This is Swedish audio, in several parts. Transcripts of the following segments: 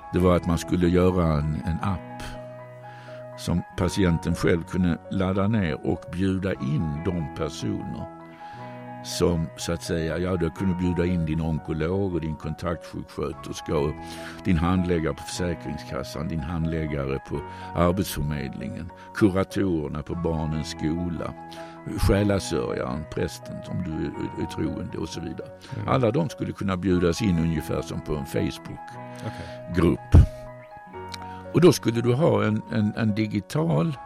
det var att man skulle göra en app som patienten själv kunde ladda ner och bjuda in de personer som så att säga, du kunde bjuda in din onkolog och din kontaktsjuksköterska och din handläggare på Försäkringskassan, din handläggare på Arbetsförmedlingen, kuratorerna på barnens skola, själasörjaren, prästen om du är troende och så vidare. Alla de skulle kunna bjudas in ungefär som på en Facebook-grupp. Och då skulle du ha en digital,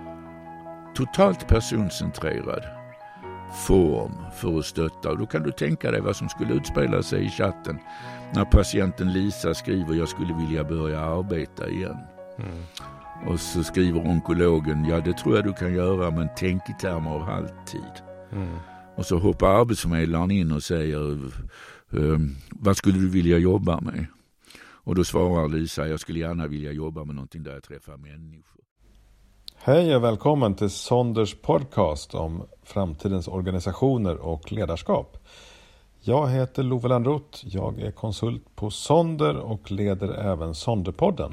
totalt personcentrerad form för att stötta. Och då kan du tänka dig vad som skulle utspela sig i chatten när patienten Lisa skriver jag skulle vilja börja arbeta igen. Och så skriver onkologen det tror jag du kan göra, men tänk i termer av halvtid. Och så hoppar arbetsförmedlaren in och säger vad skulle du vilja jobba med? Och då svarar Lisa jag skulle gärna vilja jobba med någonting där jag träffar människor. Hej och välkommen till Sonders podcast om framtidens organisationer och ledarskap. Jag heter Love Lönnroth, jag är konsult på Sonder och leder även Sonderpodden.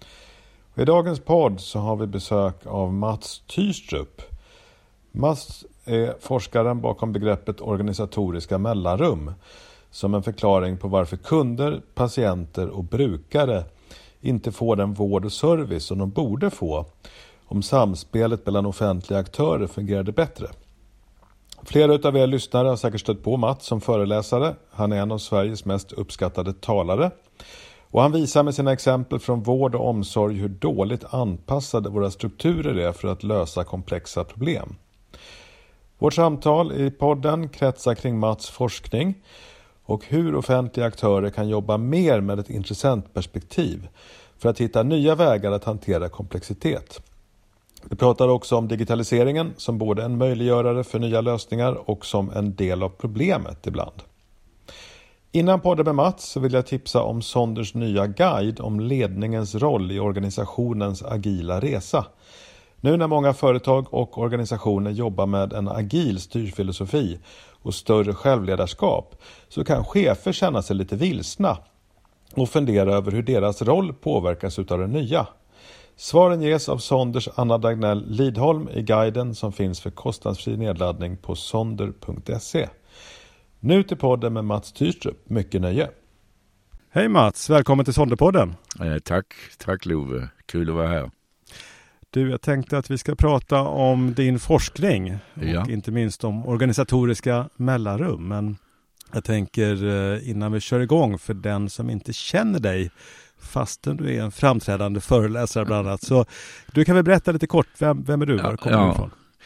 I dagens podd så har vi besök av Mats Tyrstrup. Mats är forskaren bakom begreppet organisatoriska mellanrum som en förklaring på varför kunder, patienter och brukare inte får den vård och service som de borde få om samspelet mellan offentliga aktörer fungerade bättre. Flera av er lyssnare har säkert stött på Mats som föreläsare. Han är en av Sveriges mest uppskattade talare. Och han visar med sina exempel från vård och omsorg hur dåligt anpassade våra strukturer är för att lösa komplexa problem. Vårt samtal i podden kretsar kring Mats forskning och hur offentliga aktörer kan jobba mer med ett intressentperspektiv för att hitta nya vägar att hantera komplexitet. Vi pratar också om digitaliseringen som både en möjliggörare för nya lösningar och som en del av problemet ibland. Innan podden med Mats så vill jag tipsa om Sonders nya guide om ledningens roll i organisationens agila resa. Nu när många företag och organisationer jobbar med en agil styrfilosofi och större självledarskap så kan chefer känna sig lite vilsna och fundera över hur deras roll påverkas av det nya. Svaren ges av Sonders Anna Dagnell Lidholm i guiden som finns för kostnadsfri nedladdning på sonder.se. Nu till podden med Mats Tyrstrup. Mycket nöje. Hej Mats, välkommen till Sonderpodden. Tack Love, kul att vara här. Du, jag tänkte att vi ska prata om din forskning och inte minst om organisatoriska mellanrum. Men jag tänker innan vi kör igång för den som inte känner dig fastän du är en framträdande föreläsare bland annat. Så du kan väl berätta lite kort, vem är du? Var kommer du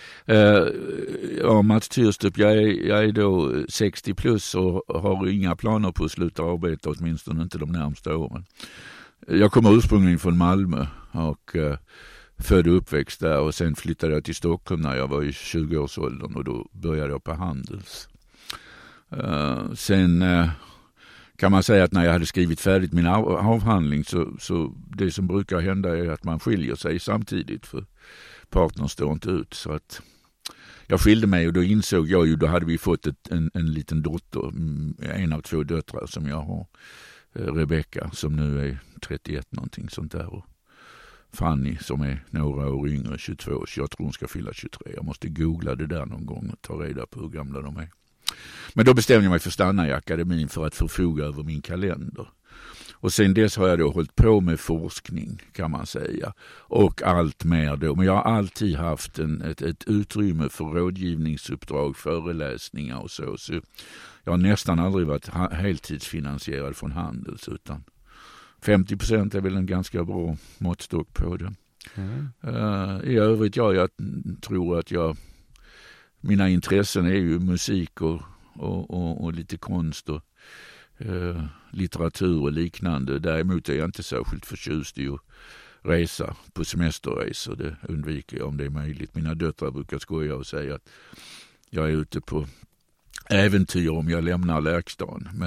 ifrån? Mats Tyrstrup, jag är då 60 plus och har inga planer på att sluta arbeta, åtminstone inte de närmsta åren. Jag kommer ursprungligen från Malmö och född och uppväxt där och sen flyttade jag till Stockholm när jag var i 20-årsåldern och då började jag på Handels. Sen kan man säga att när jag hade skrivit färdigt min avhandling så det som brukar hända är att man skiljer sig samtidigt för partnern står inte ut. Så att jag skilde mig och då insåg jag ju, då hade vi fått en liten dotter, en av 2 döttrar som jag har, Rebecca som nu är 31 någonting sånt där och Fanny som är några år yngre, 22, så jag tror hon ska fylla 23. Jag måste googla det där någon gång och ta reda på hur gamla de är. Men då bestämde jag mig för att stanna i akademin för att förfoga över min kalender. Och sen dess har jag då hållit på med forskning kan man säga. Och allt mer då. Men jag har alltid haft ett utrymme för rådgivningsuppdrag, föreläsningar och så. Så jag har nästan aldrig varit heltidsfinansierad från Handels utan 50% är väl en ganska bra måttstock på det. I övrigt, jag tror att mina intressen är ju musik och lite konst och litteratur och liknande. Däremot är jag inte särskilt förtjust i att resa på semesterresor. Det undviker jag om det är möjligt. Mina döttrar brukar skoja och säga att jag är ute på äventyr om jag lämnar Lärkstan. Men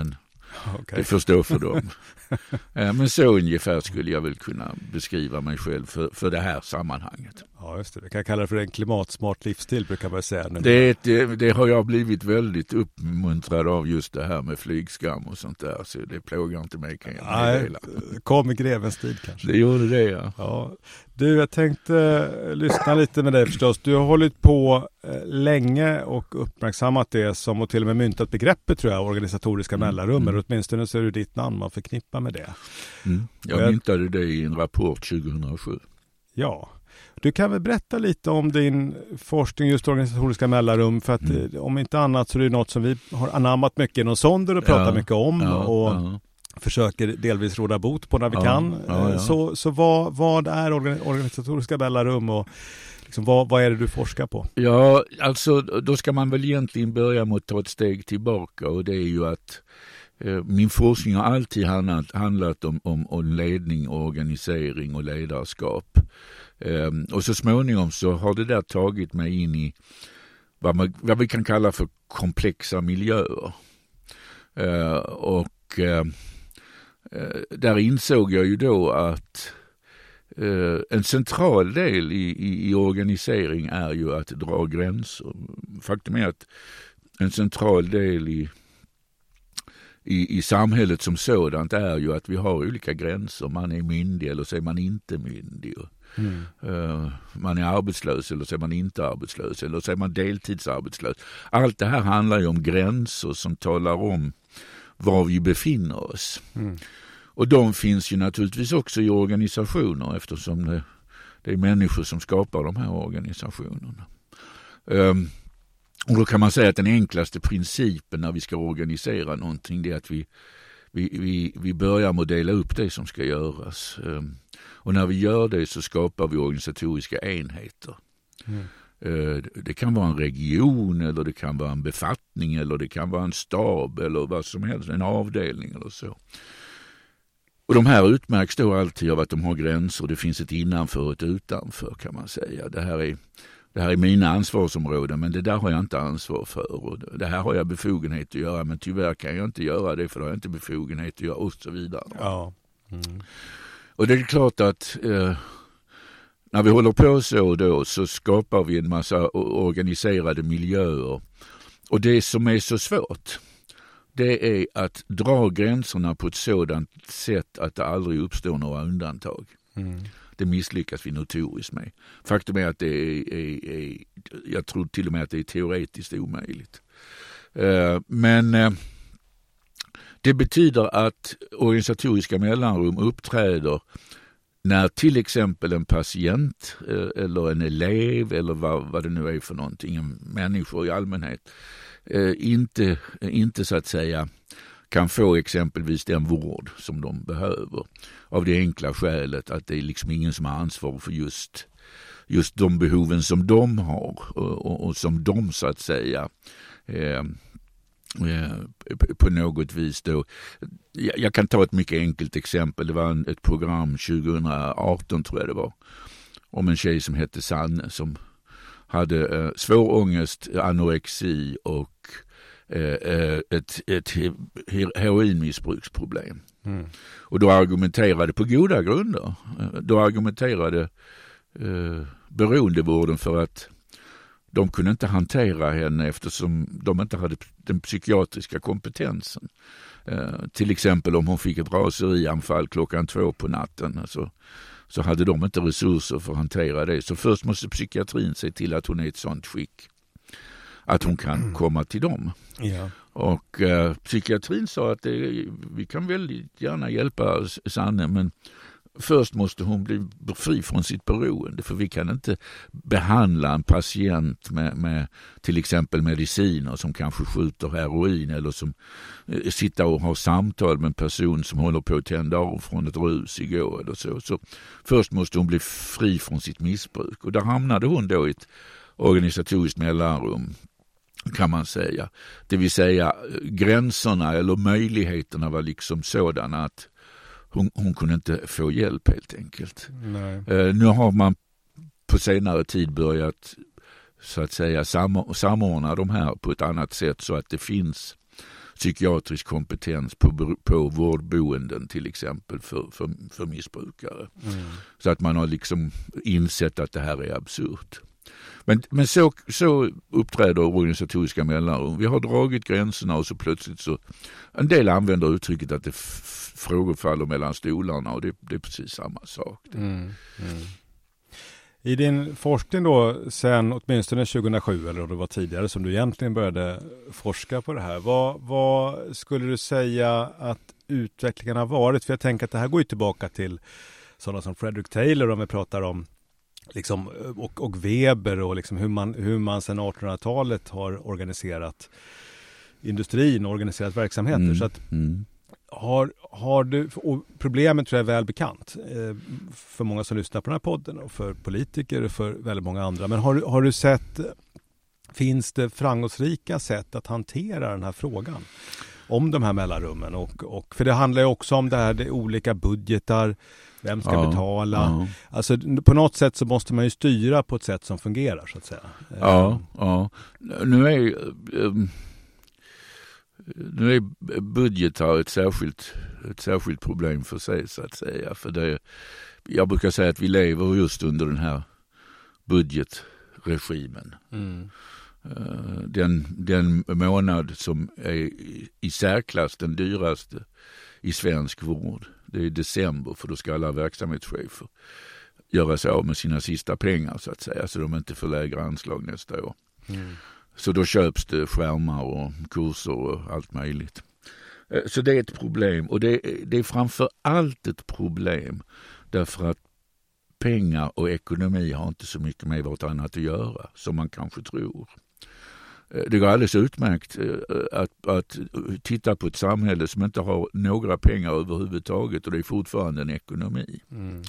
Det förstår för dem. Men så ungefär skulle jag väl kunna beskriva mig själv för det här sammanhanget. Ja, just det. Det kan jag kalla det för en klimatsmart livsstil, brukar man säga. Det har jag blivit väldigt uppmuntrad av, just det här med flygskam och sånt där. Så det plågar inte mig, kan jag meddela. Kom i grevens tid kanske. Det gjorde det, ja. Ja. Du, jag tänkte lyssna lite med dig förstås. Du har hållit på länge och uppmärksammat det som, och till och med myntat begreppet, tror jag, organisatoriska mellanrum. Åtminstone så är det ditt namn man förknippar med det. Jag myntade det i en rapport 2007. Ja. Du kan väl berätta lite om din forskning just organisatoriska mellanrum, för att om inte annat så är det något som vi har anammat mycket inom Sonder och pratar mycket om och försöker delvis råda bot på när vi kan. Så vad är organisatoriska mellanrum och liksom vad är det du forskar på? Ja, alltså då ska man väl egentligen börja med att ta ett steg tillbaka, och det är ju att min forskning har alltid handlat om ledning, organisering och ledarskap. Och så småningom så har det där tagit mig in i vad vi kan kalla för komplexa miljöer. Där insåg jag ju då att en central del i organisering är ju att dra gränser. Faktum är att en central del i samhället som sådant är ju att vi har olika gränser. Man är myndig eller så är man inte myndig. Man är arbetslös eller så är man inte arbetslös, eller så är man deltidsarbetslös. Allt det här handlar ju om gränser som talar om var vi befinner oss. Och de finns ju naturligtvis också i organisationer, eftersom det är människor som skapar de här organisationerna. Och då kan man säga att den enklaste principen när vi ska organisera någonting, det är att vi börjar med att dela upp det som ska göras. Och när vi gör det så skapar vi organisatoriska enheter. Det kan vara en region, eller det kan vara en befattning, eller det kan vara en stab, eller vad som helst, en avdelning eller så. Och de här utmärks då alltid av att de har gränser. Det finns ett innanför och ett utanför, kan man säga. Det här är mina ansvarsområden, men det där har jag inte ansvar för. Och det här har jag befogenhet att göra, men tyvärr kan jag inte göra det, för det har jag inte befogenhet att göra, och så vidare. Ja. Och det är klart att när vi håller på så skapar vi en massa organiserade miljöer. Och det som är så svårt, det är att dra gränserna på ett sådant sätt att det aldrig uppstår några undantag. Det misslyckas vi notoriskt med. Faktum är att jag tror till och med att det är teoretiskt omöjligt. Men det betyder att organisatoriska mellanrum uppträder när till exempel en patient eller en elev eller vad det nu är för någonting, människor i allmänhet, inte så att säga kan få exempelvis den vård som de behöver, av det enkla skälet att det är liksom ingen som har ansvar för just de behoven som de har och som de så att säga på något vis då. Jag kan ta ett mycket enkelt exempel. Det var ett program 2018 tror jag det var, om en tjej som hette Sanne som hade svår ångest, anorexi och ett heroinmissbruksproblem. Och då argumenterade på goda grunder. Då argumenterade beroendevården för att de kunde inte hantera henne eftersom de inte hade den psykiatriska kompetensen. Till exempel om hon fick ett raserianfall 2:00 på natten, så hade de inte resurser för att hantera det. Så först måste psykiatrin se till att hon är i ett sånt skick att hon kan komma till dem. Ja. Och psykiatrin sa att vi kan väldigt gärna hjälpa Sanne, men först måste hon bli fri från sitt beroende, för vi kan inte behandla en patient med till exempel mediciner som kanske skjuter heroin, eller som sitter och har samtal med en person som håller på att tända av från ett rus igår eller så. Så först måste hon bli fri från sitt missbruk, och där hamnade hon då i ett organisatoriskt mellanrum, kan man säga. Det vill säga gränserna eller möjligheterna var liksom sådana att hon kunde inte få hjälp helt enkelt. Nu har man på senare tid börjat så att säga samordna de här på ett annat sätt, så att det finns psykiatrisk kompetens på vårdboenden till exempel för missbrukare. Så att man har liksom insett att det här är absurt. Men så uppträder organisatoriska mellanrum. Vi har dragit gränserna och så plötsligt så en del använder uttrycket att det frågor faller mellan stolarna, och det är precis samma sak. I din forskning då sen åtminstone 2007 eller om det var tidigare som du egentligen började forska på det här. Vad skulle du säga att utvecklingen har varit? För jag tänker att det här går ju tillbaka till sådana som Frederick Taylor, om vi pratar om liksom, och Weber och liksom hur man sedan 1800-talet har organiserat industrin och organiserat verksamheter. Så att har du, och problemet tror jag är väl bekant för många som lyssnar på den här podden och för politiker och för väldigt många andra. Men har du sett, finns det framgångsrika sätt att hantera den här frågan om de här mellanrummen? Och för det handlar ju också om det här, det är olika budgetar, vem ska betala? Ja. Alltså på något sätt så måste man ju styra på ett sätt som fungerar så att säga. Ja. Nu är budgetar ett särskilt problem för sig så att säga. För jag brukar säga att vi lever just under den här budgetregimen. Den månad som är i särklass den dyraste i svensk vård, det är december, för då ska alla verksamhetschefer göra sig av med sina sista pengar så att säga, så de inte får lägre anslag nästa år. Så då köps det skärmar och kurser och allt möjligt. Så det är ett problem, och det är framför allt ett problem därför att pengar och ekonomi har inte så mycket med vartannat att göra som man kanske tror. Det går alldeles utmärkt att titta på ett samhälle som inte har några pengar överhuvudtaget, och det är fortfarande en ekonomi.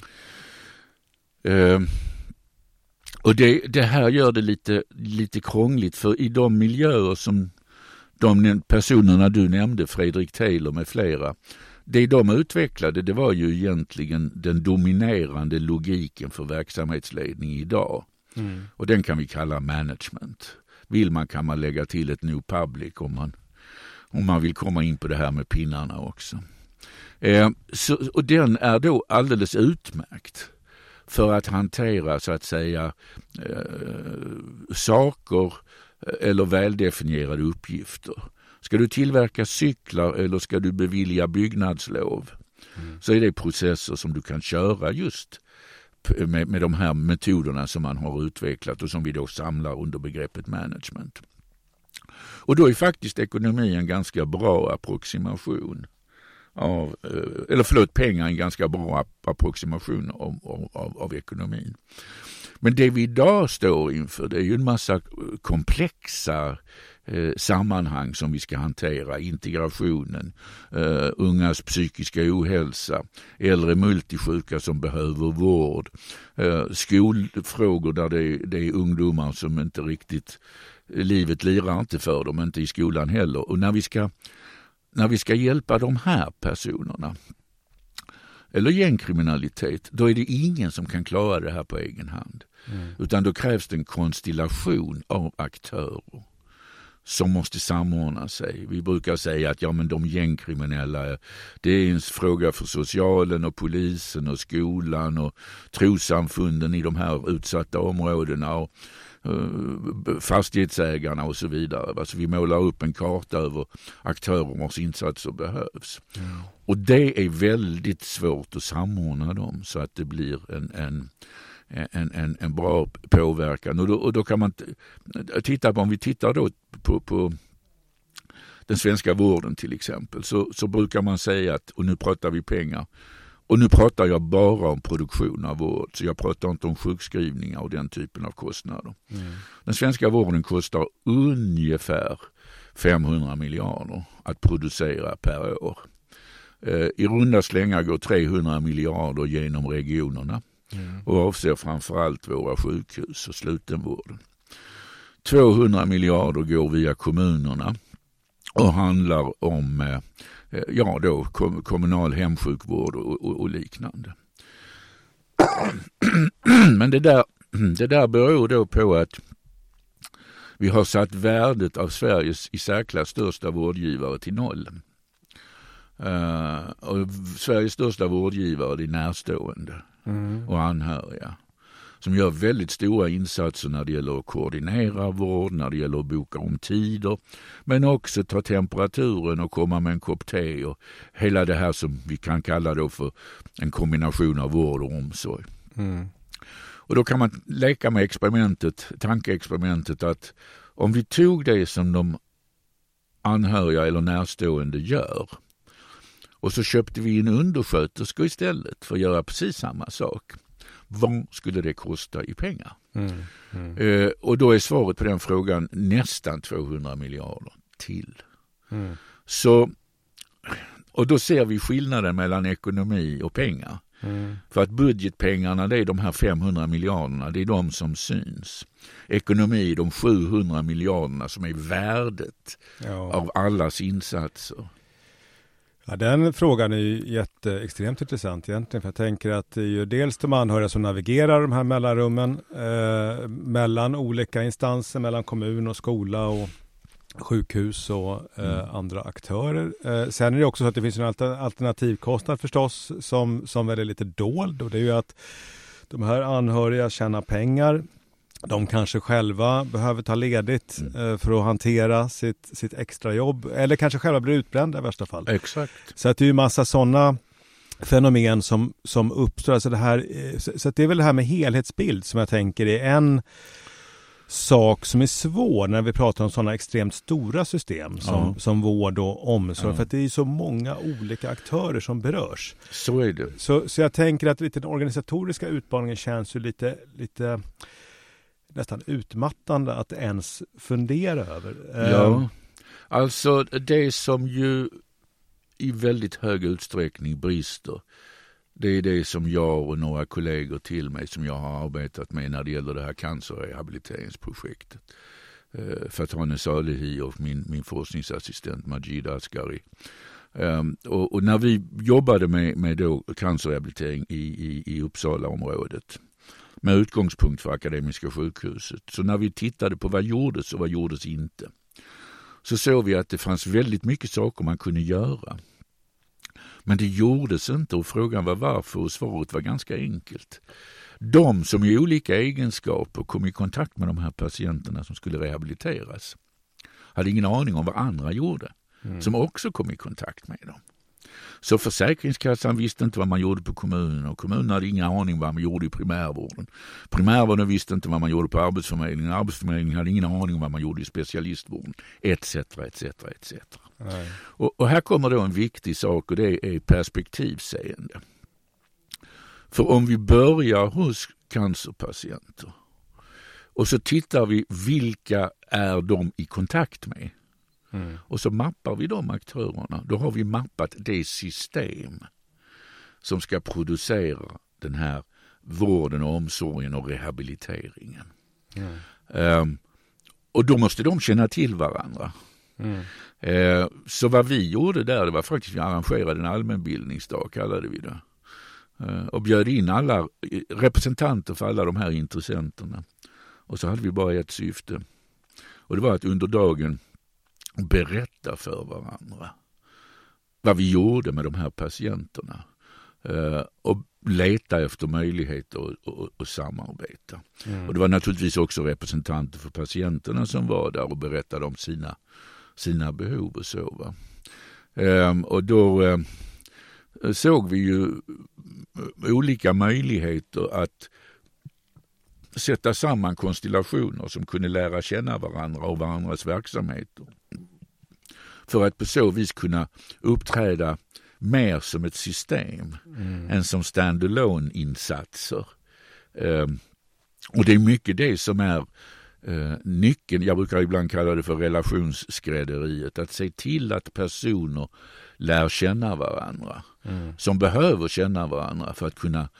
Och det här gör det lite krångligt, för i de miljöer som de personerna du nämnde, Frederick Taylor med flera, det de utvecklade, det var ju egentligen den dominerande logiken för verksamhetsledning idag. Och den kan vi kalla management. Vill man kan man lägga till ett new public om man vill komma in på det här med pinnarna också. Och den är då alldeles utmärkt för att hantera så att säga saker eller väldefinierade uppgifter. Ska du tillverka cyklar eller ska du bevilja byggnadslov, så är det processer som du kan köra just med de här metoderna som man har utvecklat och som vi då samlar under begreppet management. Och då är faktiskt ekonomi en ganska bra approximation pengar en ganska bra approximation av ekonomin. Men det vi idag står inför, det är ju en massa komplexa sammanhang som vi ska hantera. Integrationen, ungas psykiska ohälsa, äldre multisjuka som behöver vård, skolfrågor där det är ungdomar som inte riktigt, livet lirar inte för dem, inte i skolan heller. Och när vi ska hjälpa de här personerna eller gängkriminalitet, då är det ingen som kan klara det här på egen hand. Utan då krävs det en konstellation av aktörer som måste samordna sig. Vi brukar säga att de gängkriminella, det är en fråga för socialen och polisen och skolan och trossamfunden i de här utsatta områdena och fastighetsägarna och så vidare. Alltså vi målar upp en karta över aktörer vars insatser behövs. Och det är väldigt svårt att samordna dem så att det blir en bra påverkan. Och då kan man titta på, om vi tittar då på den svenska vården till exempel, så brukar man säga att, och nu pratar vi pengar, och nu pratar jag bara om produktion av vård, så jag pratar inte om sjukskrivningar och den typen av kostnader. Den svenska vården kostar ungefär 500 miljarder att producera per år. I runda slängar går 300 miljarder genom regionerna och avser framförallt våra sjukhus och slutenvården. 200 miljarder går via kommunerna och handlar om kommunal hemsjukvård och liknande. Men det där beror då på att Vi har satt värdet av Sveriges i särklass största vårdgivare till 0. Och Sveriges största vårdgivare är närstående och anhöriga. Som gör väldigt stora insatser när det gäller att koordinera vård, när det gäller att boka om tider. Men också ta temperaturen och komma med en kopp te och hela det här som vi kan kalla då för en kombination av vård och omsorg. Och då kan man leka med tankeexperimentet att om vi tog det som de anhöriga eller närstående gör och så köpte vi en undersköterska istället för att göra precis samma sak. Vad skulle det kosta i pengar? Och då är svaret på den frågan nästan 200 miljarder till. Så, och då ser vi skillnaden mellan ekonomi och pengar. För att budgetpengarna, det är de här 500 miljarderna, det är de som syns. Ekonomi, de 700 miljarderna som är värdet av allas insatser. Ja, den frågan är ju extremt intressant egentligen, för jag tänker att det är ju dels de anhöriga som navigerar de här mellanrummen mellan olika instanser, mellan kommun och skola och sjukhus och andra aktörer. Sen är det också så att det finns en alternativkostnad förstås som väl är lite dold, och det är ju att de här anhöriga tjänar pengar. De kanske själva behöver ta ledigt för att hantera sitt extra jobb, eller kanske själva blir utbrända i värsta fall. Exakt. Så att det är ju massa sådana fenomen som uppstår. Alltså det här, så att det är väl det här med helhetsbild som jag tänker är en sak som är svår när vi pratar om sådana extremt stora system som vård och omsorg. För att det är så många olika aktörer som berörs. Så är det. Så jag tänker att den organisatoriska utmaningen känns ju lite nästan utmattande att ens fundera över. Ja, alltså det som ju i väldigt hög utsträckning brister, det är det som jag och några kollegor till mig som jag har arbetat med när det gäller det här cancerrehabiliteringsprojektet. Fatane Salehi och min forskningsassistent Majid Asghari. Och när vi jobbade med då cancerrehabilitering i Uppsala-området med utgångspunkt för Akademiska sjukhuset. Så när vi tittade på vad gjordes och vad gjordes inte, så såg vi att det fanns väldigt mycket saker man kunde göra. Men det gjordes inte, och frågan var varför, och svaret var ganska enkelt. De som i olika egenskaper kom i kontakt med de här patienterna som skulle rehabiliteras hade ingen aning om vad andra gjorde som också kom i kontakt med dem. Så Försäkringskassan visste inte vad man gjorde på kommunen, och kommunen hade ingen aning vad man gjorde i primärvården. Primärvården visste inte vad man gjorde på Arbetsförmedlingen. Arbetsförmedlingen hade ingen aning om vad man gjorde i specialistvården, etc. Och här kommer då en viktig sak, och det är perspektivseende. För om vi börjar hos cancerpatienter och så tittar vi vilka är de i kontakt med. Och så mappar vi de aktörerna. Då har vi mappat det system som ska producera den här vården och omsorgen och rehabiliteringen. Och då måste de känna till varandra. Så vad vi gjorde där, det var faktiskt vi arrangerade en allmänbildningsdag, kallade vi det. Och bjöd in alla representanter för alla de här intressenterna. Och så hade vi bara ett syfte. Och det var att under dagen berätta för varandra vad vi gjorde med de här patienterna och leta efter möjligheter att samarbeta. Och det var naturligtvis också representanter för patienterna som var där och berättade om sina behov och så. Va? Och då såg vi ju olika möjligheter att sätta samman konstellationer som kunde lära känna varandra och varandras verksamheter. För att på så vis kunna uppträda mer som ett system än som stand-alone-insatser. Och det är mycket det som är nyckeln. Jag brukar ibland kalla det för relationsskrädderiet. Att se till att personer lär känna varandra. Som behöver känna varandra för att kunna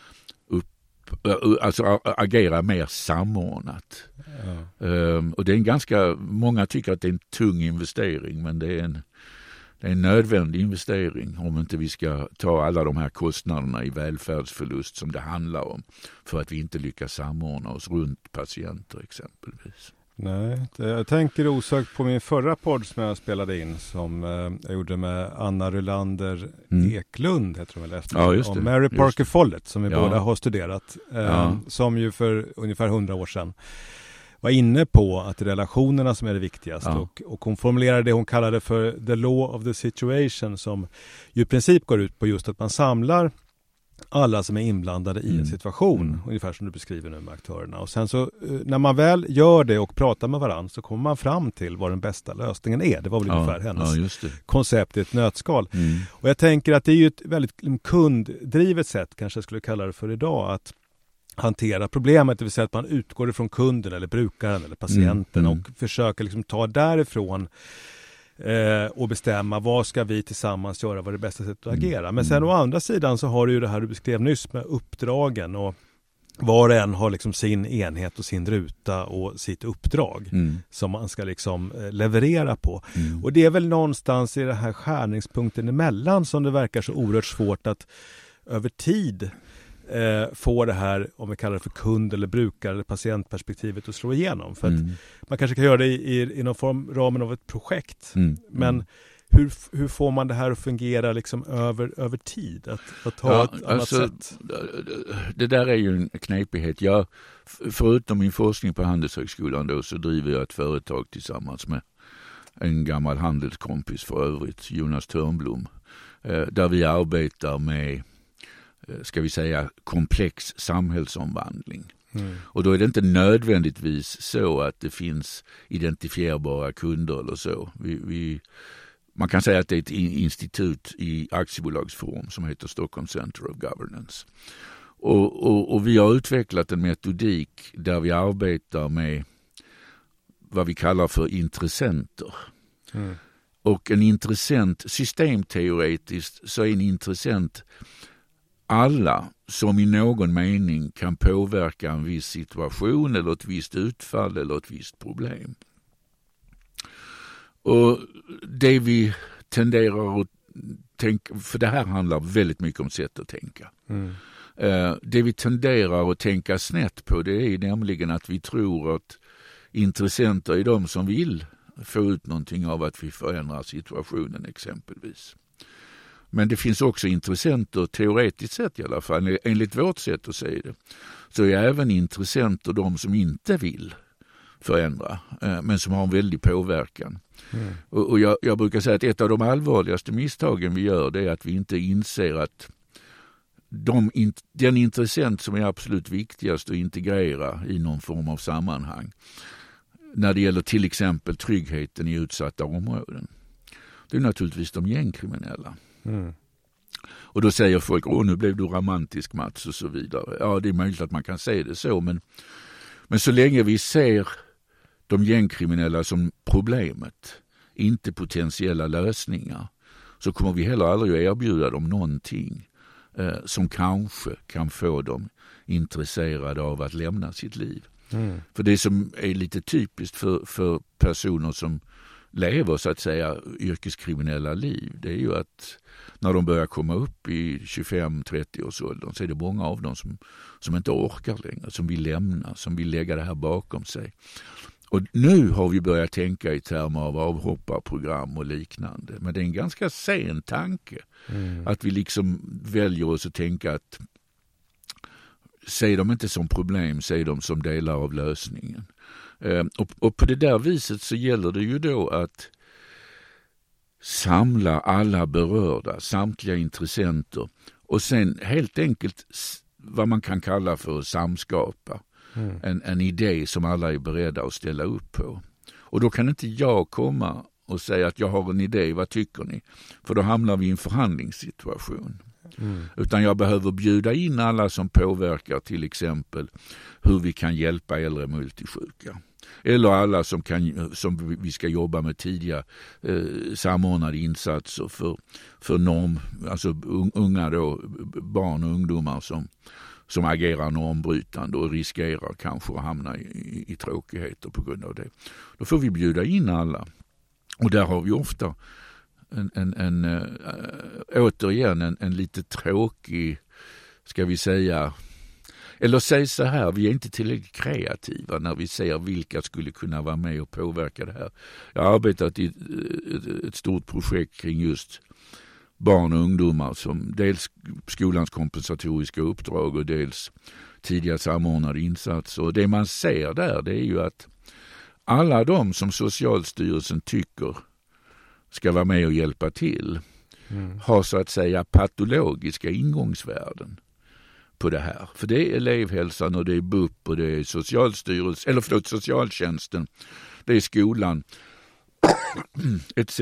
agera mer samordnat. Och det är en ganska, många tycker att det är en tung investering, men det är en nödvändig investering om inte vi ska ta alla de här kostnaderna i välfärdsförlust som det handlar om för att vi inte lyckas samordna oss runt patienter exempelvis. Nej, jag tänker osökt på min förra podd som jag spelade in som jag gjorde med Anna Rylander Eklund, heter hon väl efter. Ja, just det. Om Mary Parker Follett som vi Ja. båda har studerat. Som ju för ungefär 100 år sedan var inne på att relationerna som är det viktigaste. Ja. Och hon formulerade det hon kallade för the law of the situation, som ju i princip går ut på just att man samlar alla som är inblandade i en situation, ungefär som du beskriver nu med aktörerna. Och sen så när man väl gör det och pratar med varandra så kommer man fram till vad den bästa lösningen är. Det var väl ungefär hennes koncept i ett nötskal. Och jag tänker att det är ju ett väldigt kunddrivet sätt, kanske jag skulle kalla det för idag, att hantera problemet, det vill säga att man utgår ifrån kunden eller brukaren eller patienten och försöker liksom ta därifrån och bestämma vad ska vi tillsammans göra, vad är det bästa sättet att agera. Men sen å andra sidan så har du ju det här du beskrev nyss med uppdragen, och var och en har liksom sin enhet och sin ruta och sitt uppdrag som man ska liksom leverera på. Och det är väl någonstans i den här skärningspunkten emellan som det verkar så oerhört svårt att över tid få det här, om vi kallar det för kund- eller brukar- eller patientperspektivet att slå igenom. För att man kanske kan göra det i någon ramen av ett projekt. Men hur får man det här att fungera liksom över tid? Att ta ett annat sätt? Det där är ju en knepighet. Förutom min forskning på Handelshögskolan då, så driver jag ett företag tillsammans med en gammal handelskompis för övrigt, Jonas Törnblom, där vi arbetar med, ska vi säga, komplex samhällsomvandling. Och då är det inte nödvändigtvis så att det finns identifierbara kunder eller så. Man kan säga att det är ett institut i aktiebolagsform som heter Stockholm Center of Governance. Och vi har utvecklat en metodik där vi arbetar med vad vi kallar för intressenter. Och en intressent, systemteoretiskt så är en intressent alla som i någon mening kan påverka en viss situation eller ett visst utfall eller ett visst problem. Och det vi tenderar att tänka, för det här handlar väldigt mycket om sätt att tänka. Det vi tenderar att tänka snett på, det är nämligen att vi tror att intressenter är de som vill få ut någonting av att vi förändrar situationen exempelvis. Men det finns också intressenter, teoretiskt sett i alla fall, enligt vårt sätt att se det, så är även intressenter de som inte vill förändra, men som har en väldig påverkan. Och jag brukar säga att ett av de allvarligaste misstagen vi gör, det är att vi inte inser att den intressent som är absolut viktigast att integrera i någon form av sammanhang, när det gäller till exempel tryggheten i utsatta områden, det är naturligtvis de gängkriminella. Och då säger folk, nu blev du romantisk, Mats, och så vidare. Ja, det är möjligt att man kan säga det så, men så länge vi ser de gängkriminella som problemet, inte potentiella lösningar, så kommer vi heller aldrig att erbjuda dem någonting som kanske kan få dem intresserade av att lämna sitt liv. För det som är lite typiskt för personer som lever så att säga yrkeskriminella liv, det är ju att när de börjar komma upp i 25-30 års åldern så är det många av dem som inte orkar längre, som vill lämna, som vill lägga det här bakom sig. Och nu har vi börjat tänka i termer av avhopparprogram och liknande. Men det är en ganska sen tanke att vi liksom väljer oss att tänka att se dem inte som problem, se dem som delar av lösningen. Och på det där viset så gäller det ju då att samla alla berörda, samtliga intressenter och sen helt enkelt vad man kan kalla för samskapa. En idé som alla är beredda att ställa upp på. Och då kan inte jag komma och säga att jag har en idé, vad tycker ni? För då hamnar vi i en förhandlingssituation. Utan jag behöver bjuda in alla som påverkar till exempel hur vi kan hjälpa äldre multisjuka. Eller alla som vi ska jobba med tidiga samordnade insatser för norm, alltså unga då, barn och ungdomar som agerar normbrytande och riskerar kanske att hamna i tråkigheter på grund av det. Då får vi bjuda in alla. Och där har vi ofta återigen en lite tråkig, ska vi säga, Eller säg så här, vi är inte tillräckligt kreativa när vi ser vilka skulle kunna vara med och påverka det här. Jag har arbetat i ett stort projekt kring just barn och ungdomar som dels skolans kompensatoriska uppdrag och dels tidiga samordnade insatser. Och det man ser där, det är ju att alla de som Socialstyrelsen tycker ska vara med och hjälpa till har så att säga patologiska ingångsvärden på det här. För det är elevhälsan och det är BUP och det är socialtjänsten, det är skolan etc.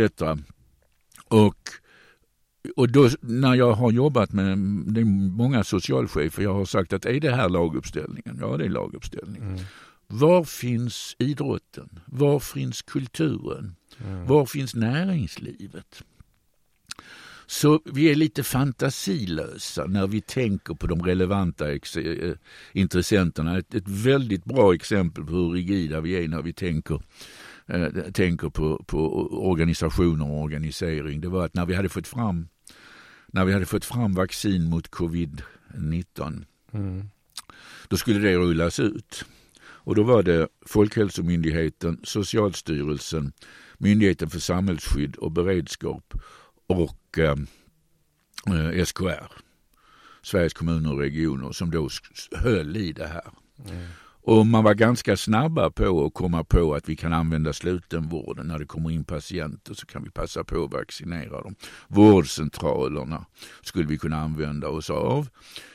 Och då, när jag har jobbat med det är många socialchefer, jag har sagt att är det här laguppställningen? Ja, det är laguppställningen. Var finns idrotten? Var finns kulturen? Var finns näringslivet? Så vi är lite fantasilösa när vi tänker på de relevanta intressenterna. Ett väldigt bra exempel på hur rigida vi är när vi tänker på organisationer och organisering. Det var att när vi hade fått fram vaccin mot covid-19 då skulle det rullas ut. Och då var det Folkhälsomyndigheten, Socialstyrelsen, Myndigheten för samhällsskydd och beredskap och SKR, Sveriges kommuner och regioner, som då höll i det här. Och man var ganska snabba på att komma på att vi kan använda slutenvården när det kommer in patienter, så kan vi passa på att vaccinera dem. Vårdcentralerna skulle vi kunna använda oss av.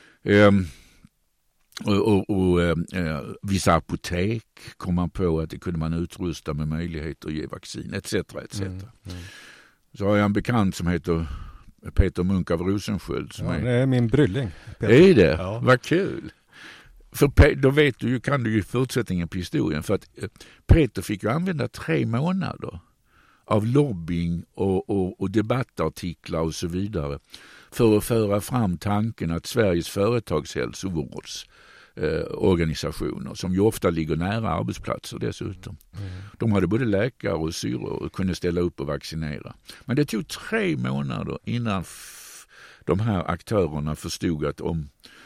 Vissa apotek kom man på att det kunde man utrusta med möjlighet att ge vaccin etc. Så har jag en bekant som heter Peter Munk av Rosensköld. Som det är min brylling. Peter. Är det? Ja. Vad kul. För då vet du ju, kan du ju fortsättningen på historien. För att Peter fick ju använda 3 månader av lobbying och debattartiklar och så vidare för att föra fram tanken att Sveriges företagshälsovårds organisationer, som ju ofta ligger nära arbetsplatser dessutom. De hade både läkare och syror och kunde ställa upp och vaccinera. Men det tog 3 månader innan de här aktörerna förstod att om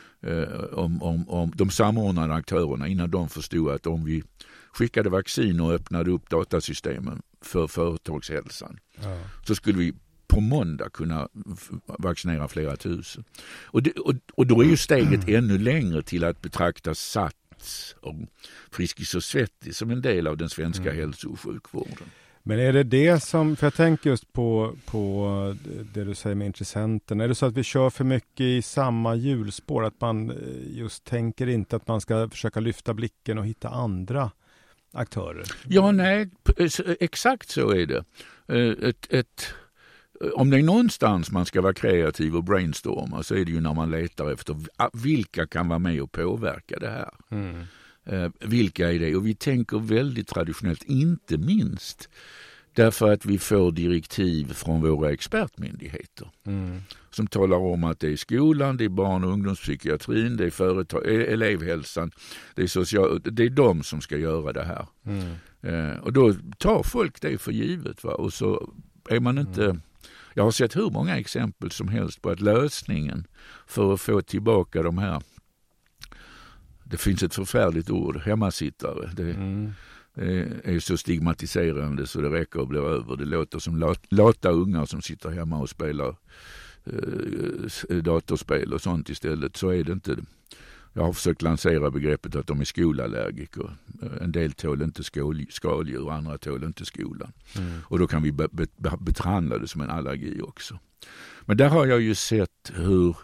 de samordnade aktörerna, innan de förstod att om vi skickade vaccin och öppnade upp datasystemen för företagshälsan så skulle vi på måndag kunna vaccinera flera tusen. Och då är ju steget ännu längre till att betrakta SATS och Friskis och Svettis som en del av den svenska hälso- och sjukvården. Men är det som, för jag tänker just på det du säger med intressenten, är det så att vi kör för mycket i samma hjulspår, att man just tänker inte att man ska försöka lyfta blicken och hitta andra aktörer? Ja, nej, exakt så är det. Om det är någonstans man ska vara kreativ och brainstorma, så är det ju när man letar efter vilka kan vara med och påverka det här. Vilka är det? Och vi tänker väldigt traditionellt, inte minst därför att vi får direktiv från våra expertmyndigheter som talar om att det är skolan, det är barn- och ungdomspsykiatrin, det är företag, elevhälsan, det är de som ska göra det här. Och då tar folk det för givet, va? Och så är man inte... Jag har sett hur många exempel som helst på att lösningen för att få tillbaka de här, det finns ett förfärligt ord, hemmasittare. Det är så stigmatiserande så det räcker att bli över. Det låter som lata ungar som sitter hemma och spelar datorspel och sånt istället. Så är det inte. Jag har försökt lansera begreppet att de är skolallergiker. En del tål inte skaldjur, andra tål inte skolan. Och då kan vi behandla det som en allergi också. Men där har jag ju sett hur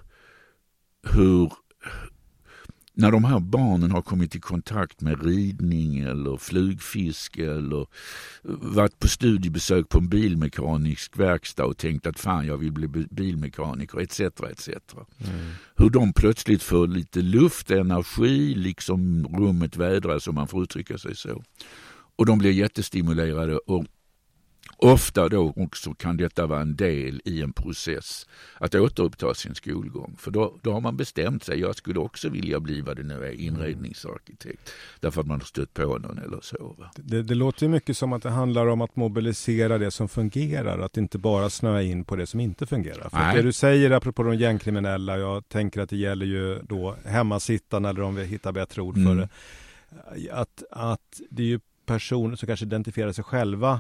när de här barnen har kommit i kontakt med ridning eller flugfiske eller varit på studiebesök på en bilmekanisk verkstad och tänkt att fan, jag vill bli bilmekaniker etc. Hur de plötsligt får lite luft, energi, liksom rummet vädras, om man får uttrycka sig så. Och de blir jättestimulerade ofta då också kan detta vara en del i en process att återuppta sin skolgång. För då har man bestämt sig, jag skulle också vilja bli vad det nu är, inredningsarkitekt. Därför att man har stött på någon eller så. Va? Det låter ju mycket som att det handlar om att mobilisera det som fungerar. Att inte bara snöa in på det som inte fungerar. För det du säger apropå de gängkriminella, jag tänker att det gäller ju då hemmasittarna eller om vi hittar bättre ord för det. Att det är ju personer som kanske identifierar sig själva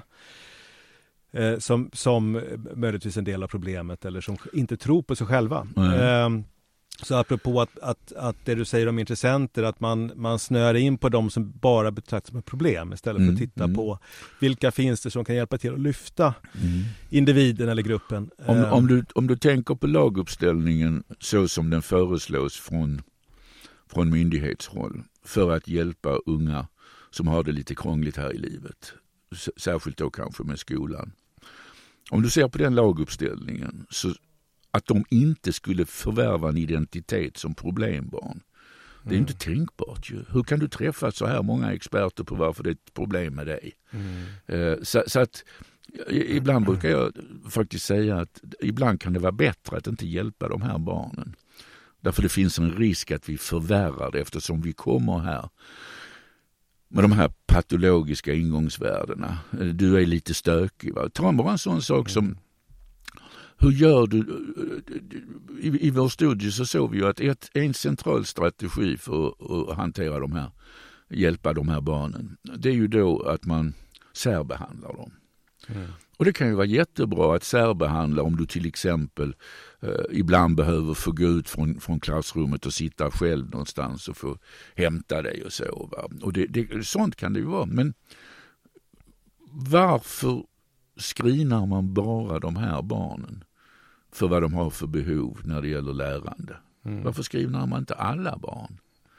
som möjligtvis en del av problemet eller som inte tror på sig själva. Så apropå att det du säger om intressenter, att man snör in på de som bara betraktas som ett problem istället för att titta på vilka finns det som kan hjälpa till att lyfta individen eller gruppen. Om du tänker på laguppställningen så som den föreslås från myndighetshåll för att hjälpa unga som har det lite krångligt här i livet, särskilt då kanske med skolan. Om du ser på den laguppställningen så att de inte skulle förvärva en identitet som problembarn. Det är inte tänkbart ju. Hur kan du träffa så här många experter på varför det är ett problem med dig? Så att ibland brukar jag faktiskt säga att ibland kan det vara bättre att inte hjälpa de här barnen. Därför det finns en risk att vi förvärrar det eftersom vi kommer här med de här patologiska ingångsvärdena. Du är lite stökig. Va? Ta bara en sån sak som hur gör du? I vår studie så såg vi ju att en central strategi för att hantera hjälpa de här barnen, det är ju då att man särbehandlar dem. Och det kan ju vara jättebra att särbehandla om du till exempel ibland behöver få gå ut från klassrummet och sitta själv någonstans och få hämta dig och så. Va? Och sånt kan det ju vara. Men varför screenar man bara de här barnen för vad de har för behov när det gäller lärande? Varför screenar man inte alla barn?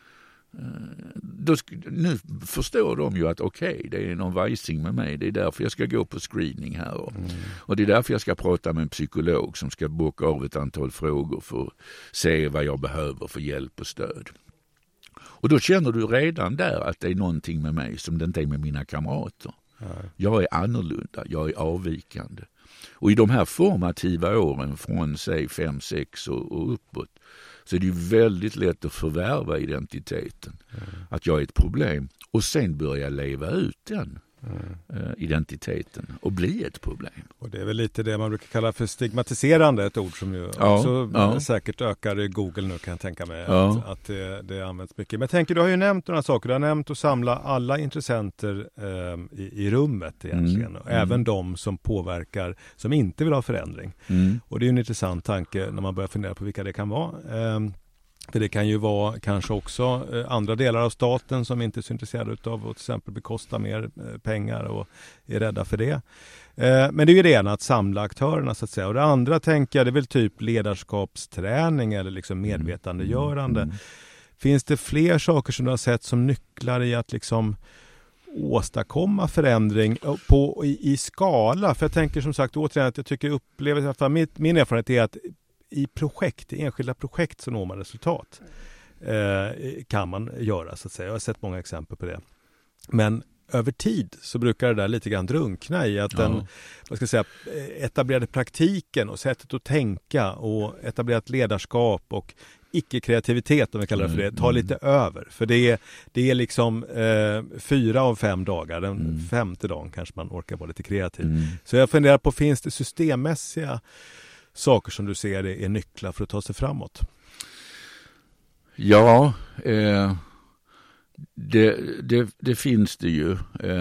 Nu förstår de ju att okej, det är någon vajsing med mig. Det är därför jag ska gå på screening här. Och det är därför jag ska prata med en psykolog som ska bocka av ett antal frågor för att se vad jag behöver för hjälp och stöd. Och då känner du redan där att det är någonting med mig som det inte är med mina kamrater. Jag är annorlunda, jag är avvikande. Och i de här formativa åren från säg 5-6 och uppåt så är det ju väldigt lätt att förvärva identiteten. Att jag är ett problem. Och sen börja leva ut den identiteten och bli ett problem. Och det är väl lite det man brukar kalla för stigmatiserande, ett ord som ju också säkert ökar i Google nu kan jag tänka mig. Att det används mycket. Men jag tänker, du har ju nämnt några saker. Du har nämnt att samla alla intressenter i rummet egentligen. Och även de som påverkar, som inte vill ha förändring. Och det är ju en intressant tanke när man börjar fundera på vilka det kan vara. För det kan ju vara kanske också andra delar av staten som inte är så intresserade av att till exempel bekosta mer pengar och är rädda för det. Men det är ju det ena, att samla aktörerna så att säga. Och det andra tänker jag, det är väl typ ledarskapsträning eller liksom medvetandegörande. Finns det fler saker som du har sett som nycklar i att liksom åstadkomma förändring i skala? För jag tänker som sagt återigen att jag tycker min erfarenhet är att i enskilda projekt så når man resultat. Kan man göra så att säga. Jag har sett många exempel på det. Men över tid så brukar det där lite grann drunkna i att den etablerade praktiken och sättet att tänka och etablerat ledarskap och icke-kreativitet om vi kallar det för det, tar lite över. För det är liksom 4 av 5 dagar, den 5:e dagen kanske man orkar vara lite kreativ. Så jag funderar på, finns det systemmässiga saker som du ser är nycklar för att ta sig framåt? Ja, det finns det ju.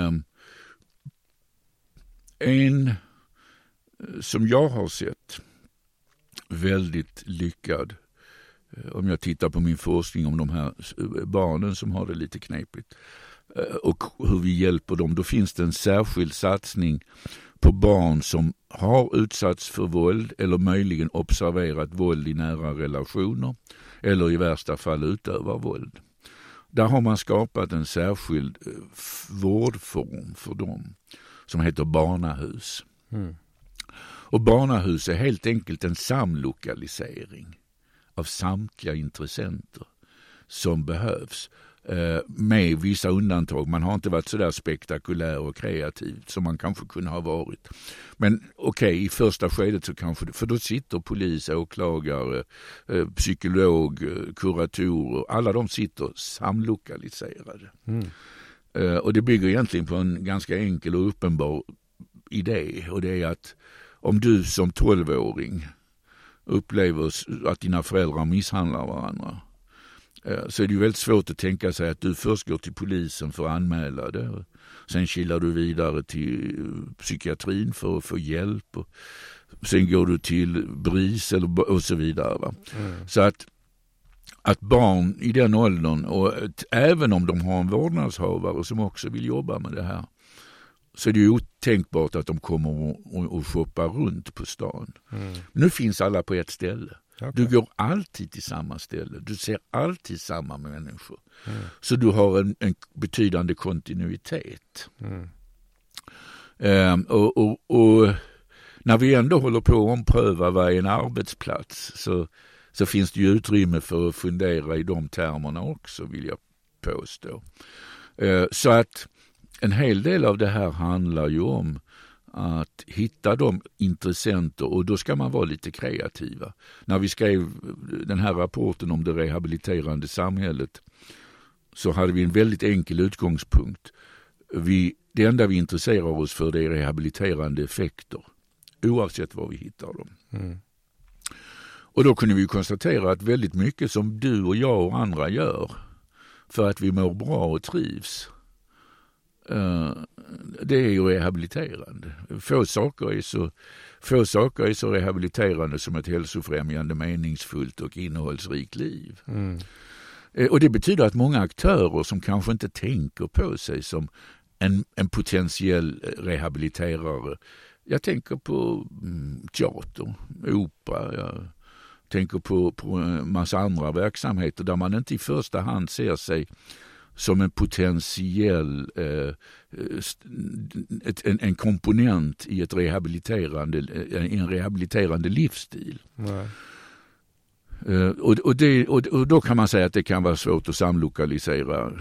En som jag har sett väldigt lyckad, om jag tittar på min forskning om de här barnen som har det lite knepigt och hur vi hjälper dem, då finns det en särskild satsning på barn som har utsatts för våld eller möjligen observerat våld i nära relationer eller i värsta fall utövar våld. Där har man skapat en särskild vårdform för dem som heter barnahus. Och barnahus är helt enkelt en samlokalisering av samtliga intressenter som behövs. Med vissa undantag. Man har inte varit så där spektakulär och kreativ som man kanske kunde ha varit. Men okej, i första skedet så kanske det, för då sitter polis, åklagare, psykolog, kuratorer, alla de sitter samlokaliserade. Och det bygger egentligen på en ganska enkel och uppenbar idé, och det är att om du som 12-åring upplever att dina föräldrar misshandlar varandra, så är det ju väldigt svårt att tänka sig att du först går till polisen för att anmäla det. Sen kilar du vidare till psykiatrin för att få hjälp. Och sen går du till BRIS och så vidare. Va? Så att barn i den åldern, och även om de har en vårdnadshavare som också vill jobba med det här, så är det ju otänkbart att de kommer och shoppar runt på stan. Nu finns alla på ett ställe. Okay. Du går alltid till samma ställe. Du ser alltid samma människor. Så du har en betydande kontinuitet. Och när vi ändå håller på att ompröva vad är en arbetsplats, så finns det ju utrymme för att fundera i de termerna också, vill jag påstå. Så att en hel del av det här handlar ju om att hitta de intressenter, och då ska man vara lite kreativa. När vi skrev den här rapporten om det rehabiliterande samhället så hade vi en väldigt enkel utgångspunkt. Det enda vi intresserar oss för, det är rehabiliterande effekter, oavsett var vi hittar dem. Och då kunde vi konstatera att väldigt mycket som du och jag och andra gör för att vi mår bra och trivs, det är ju rehabiliterande. Få saker är så rehabiliterande som ett hälsofrämjande, meningsfullt och innehållsrikt liv. Och det betyder att många aktörer som kanske inte tänker på sig som en potentiell rehabiliterare. Jag tänker på teater, opera, jag tänker på en massa andra verksamheter där man inte i första hand ser sig som en potentiell en komponent i en rehabiliterande livsstil. Nej. Och då kan man säga att det kan vara svårt att samlokalisera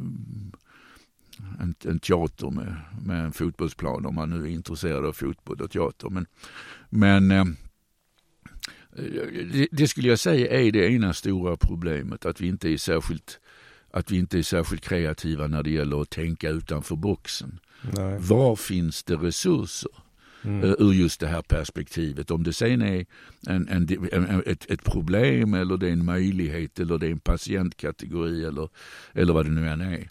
en teater med en fotbollsplan, om man nu är intresserad av fotboll och teater. Men det skulle jag säga är det ena stora problemet, att vi inte är särskilt kreativa när det gäller att tänka utanför boxen. Nej. Var finns det resurser ur just det här perspektivet? Om det sen är ett problem, eller det är en möjlighet, eller det är en patientkategori, eller vad det nu än är,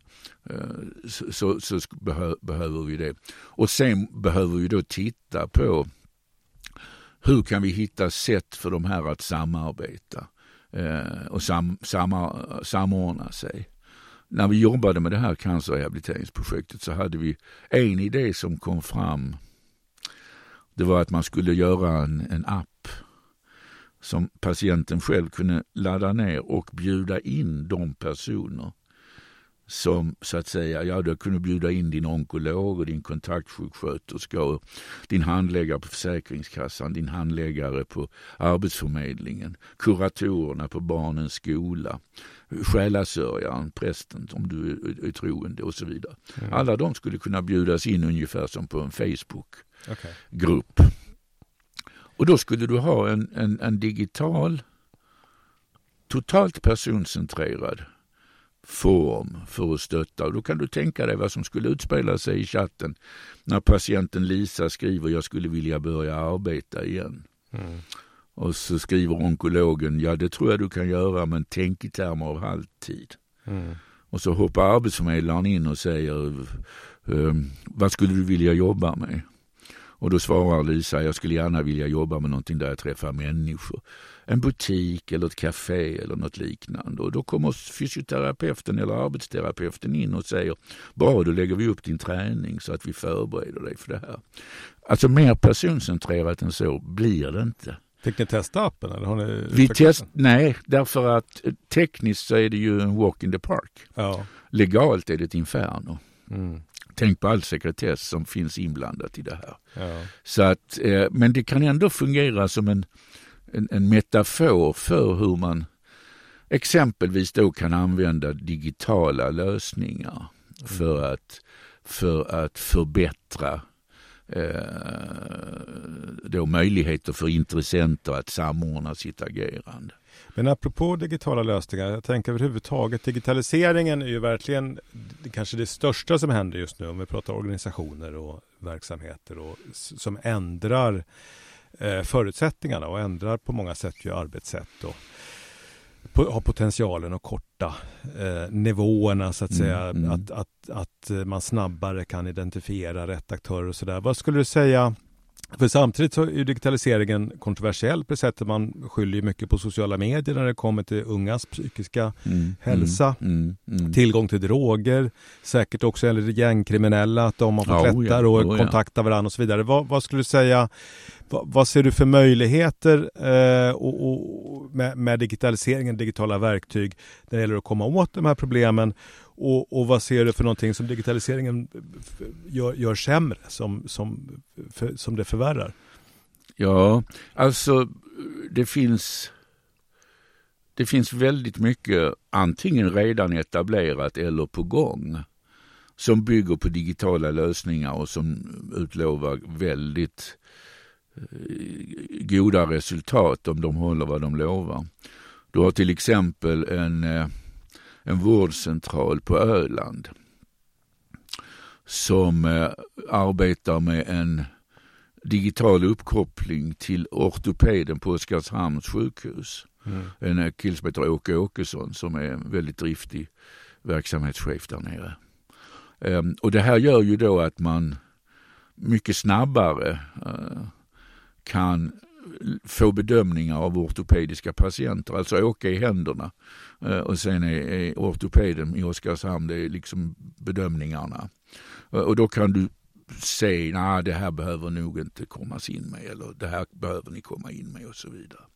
så behöver vi det. Och sen behöver vi då titta på hur kan vi hitta sätt för de här att samarbeta och samordna sig. När vi jobbade med det här cancerrehabiliteringsprojektet så hade vi en idé som kom fram. Det var att man skulle göra en app som patienten själv kunde ladda ner och bjuda in de personer som, så att säga, du kunde bjuda in din onkolog och din kontaktsjuksköterska och din handläggare på Försäkringskassan, din handläggare på Arbetsförmedlingen, kuratorerna på barnens skola, själasörjaren, prästen om du är troende och så vidare. Alla de skulle kunna bjudas in ungefär som på en Facebook-grupp. Och då skulle du ha en digital, totalt personcentrerad form för att stötta. Och då kan du tänka dig vad som skulle utspela sig i chatten när patienten Lisa skriver jag skulle vilja börja arbeta igen. Och så skriver onkologen det tror jag du kan göra, men tänk i termer av halvtid. Och så hoppar arbetsförmedlaren in och säger vad skulle du vilja jobba med? Och då svarar Lisa, jag skulle gärna vilja jobba med någonting där jag träffar människor. En butik eller ett café eller något liknande. Och då kommer fysioterapeuten eller arbetsterapeuten in och säger, bra, då lägger vi upp din träning så att vi förbereder dig för det här. Alltså mer personcentrerat än så blir det inte. Fick ni testa appen? Eller har ni nej, därför att tekniskt så är det ju en walk in the park. Ja. Legalt är det ett inferno. Tänk på all sekretess som finns inblandat i det här. Ja. Så att, men det kan ändå fungera som en metafor för hur man exempelvis då kan använda digitala lösningar för att förbättra då möjligheter för intressenter att samordna sitt agerande. Men apropå digitala lösningar, jag tänker överhuvudtaget, digitaliseringen är ju verkligen kanske det största som händer just nu om vi pratar organisationer och verksamheter och som ändrar förutsättningarna och ändrar på många sätt ju arbetssätt och har potentialen att korta nivåerna så att säga, att man snabbare kan identifiera rätt aktörer och sådär. Vad skulle du säga? För samtidigt så är digitaliseringen kontroversiell på det sättet man skyller mycket på sociala medier när det kommer till ungas psykiska hälsa, tillgång till droger, säkert också eller gängkriminella, att de har fått lättare att kontakta varandra och så vidare. Vad skulle du säga, vad ser du för möjligheter med digitaliseringen, digitala verktyg när det gäller att komma åt de här problemen? Och vad ser du för någonting som digitaliseringen gör sämre, som det förvärrar? Ja, alltså det finns väldigt mycket antingen redan etablerat eller på gång som bygger på digitala lösningar och som utlovar väldigt goda resultat om de håller vad de lovar. Du har till exempel en vårdcentral på Öland som arbetar med en digital uppkoppling till ortopeden på Oskarshamns sjukhus. En kille som heter Åke Åkesson som är en väldigt driftig verksamhetschef där nere. Och det här gör ju då att man mycket snabbare kan få bedömningar av ortopediska patienter, alltså åka i händerna och sen är ortopeden i Oskarshamn, det är liksom bedömningarna. Och då kan du se, det här behöver nog inte kommas in med, eller det här behöver ni komma in med och så vidare.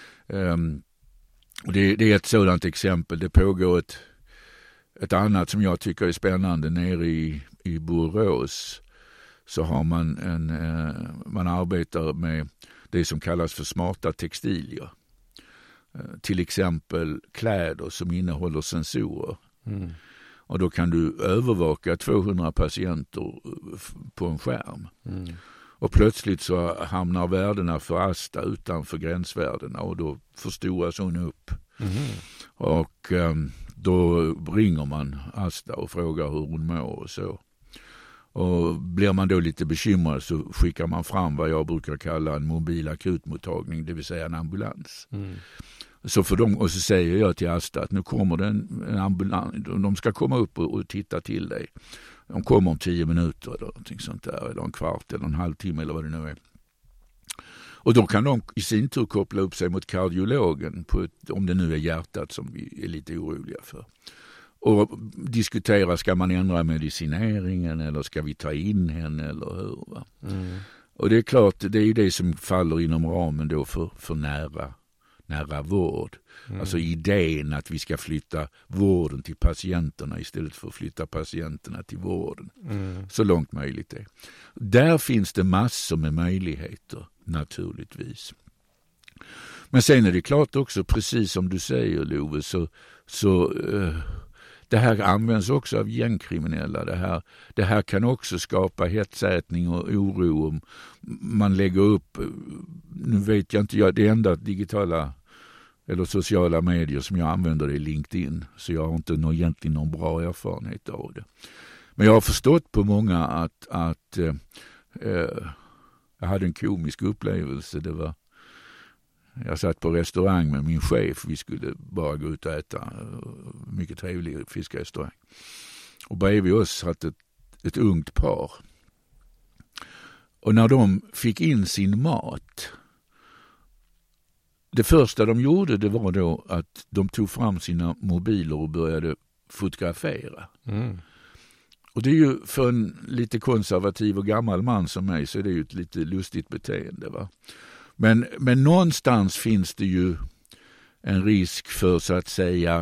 Och det är ett sådant exempel. Det pågår ett annat som jag tycker är spännande nere i Borås. Så har man arbetar med det som kallas för smarta textilier. Till exempel kläder som innehåller sensorer. Och då kan du övervaka 200 patienter på en skärm. Och plötsligt så hamnar värdena för Asta utanför gränsvärdena och då förstoras hon upp. Och då ringer man Asta och frågar hur hon mår och så. Och blir man då lite bekymrad så skickar man fram vad jag brukar kalla en mobil akutmottagning, det vill säga en ambulans. Så för dem, och så säger jag till Asta att nu kommer det en ambulans, de ska komma upp och titta till dig. De kommer om 10 minuter eller någonting sånt där, eller en kvart eller en halvtimme eller vad det nu är. Och då kan de i sin tur koppla upp sig mot kardiologen om det nu är hjärtat som vi är lite oroliga för. Och diskutera, ska man ändra medicineringen eller ska vi ta in henne eller hur? Va? Och det är klart, det är ju det som faller inom ramen då för nära vård. Alltså idén att vi ska flytta vården till patienterna istället för att flytta patienterna till vården. Så långt möjligt är. Där finns det massor med möjligheter naturligtvis. Men sen är det klart också, precis som du säger Love, så det här används också av gängkriminella. Det här kan också skapa hetsätning och oro om man lägger upp, nu vet jag inte, det enda digitala eller sociala medier som jag använder är LinkedIn, så jag har inte egentligen någon bra erfarenhet av det. Men jag har förstått på många att jag hade en komisk upplevelse. Jag satt på restaurang med min chef. Vi skulle bara gå ut och äta. Mycket trevlig fiskrestaurang. Och bredvid oss satt ett ungt par. Och när de fick in sin mat, det första de gjorde det var då att de tog fram sina mobiler och började fotografera. Och det är ju för en lite konservativ och gammal man som mig så är det ju ett lite lustigt beteende, va? Men någonstans finns det ju en risk för, så att säga,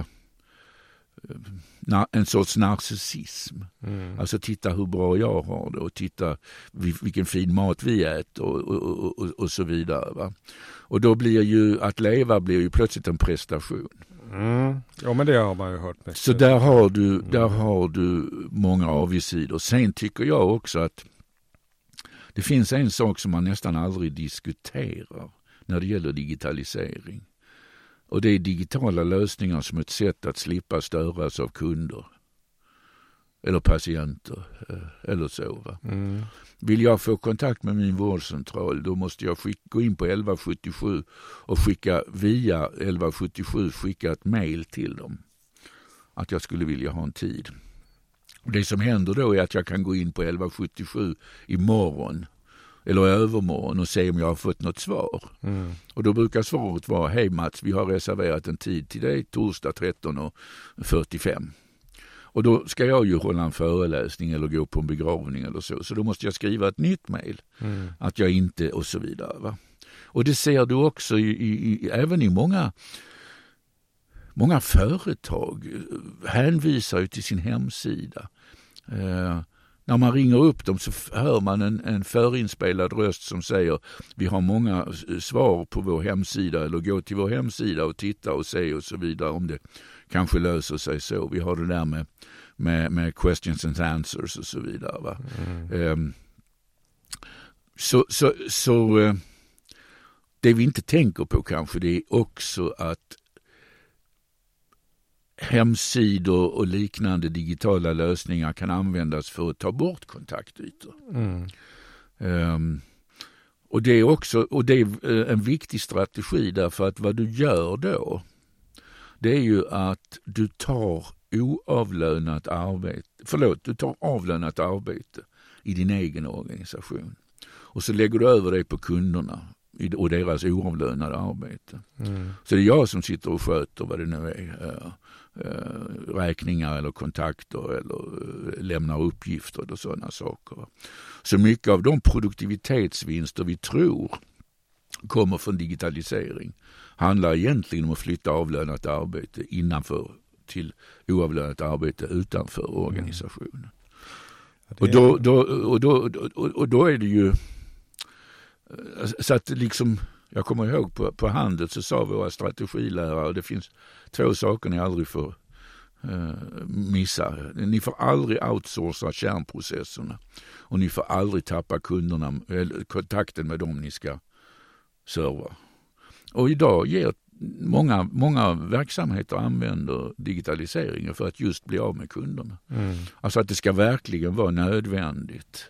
en sorts narcissism. Alltså titta hur bra jag har det och titta vilken fin mat vi äter och så vidare. Va? Och då blir ju att leva blir ju plötsligt en prestation. Ja, men det har man ju hört mycket. Så där har du många avigsidor. Sen tycker jag också att det finns en sak som man nästan aldrig diskuterar när det gäller digitalisering. Och det är digitala lösningar som ett sätt att slippa störas av kunder. Eller patienter. Eller så. Va? Vill jag få kontakt med min vårdcentral, då måste jag gå in på 1177 och via 1177 skicka ett mejl till dem. Att jag skulle vilja ha en tid. Det som händer då är att jag kan gå in på 1177 imorgon eller övermorgon och se om jag har fått något svar. Och då brukar svaret vara: hej Mats, vi har reserverat en tid till dig torsdag 13:45. Och då ska jag ju hålla en föreläsning eller gå på en begravning eller så. Så då måste jag skriva ett nytt mejl. Att jag inte och så vidare. Va? Och det ser du också även i många företag hänvisar ju till sin hemsida. När man ringer upp dem så hör man en förinspelad röst som säger: vi har många svar på vår hemsida, eller gå till vår hemsida och titta och se och så vidare om det kanske löser sig så. Vi har det där med questions and answers och så vidare. Va? Så det vi inte tänker på kanske, det är också att hemsidor och liknande digitala lösningar kan användas för att ta bort kontaktytor. Och det är en viktig strategi, därför att vad du gör då, det är ju att du tar avlönat arbete i din egen organisation. Och så lägger du över det på kunderna och deras oavlönade arbete. Så det är jag som sitter och sköter vad det nu är. Räkningar eller kontakter eller lämnar uppgifter och sådana saker. Så mycket av de produktivitetsvinster vi tror kommer från digitalisering handlar egentligen om att flytta avlönat arbete innanför till oavlönat arbete utanför organisationen. Och då är det ju så att liksom, jag kommer ihåg på Handel så sa våra strategilärare: det finns 2 saker ni aldrig får missa. Ni får aldrig outsourca kärnprocesserna och ni får aldrig tappa kunderna eller kontakten med dem ni ska serva. Och idag ger många verksamheter använder digitaliseringen för att just bli av med kunderna. Alltså att det ska verkligen vara nödvändigt.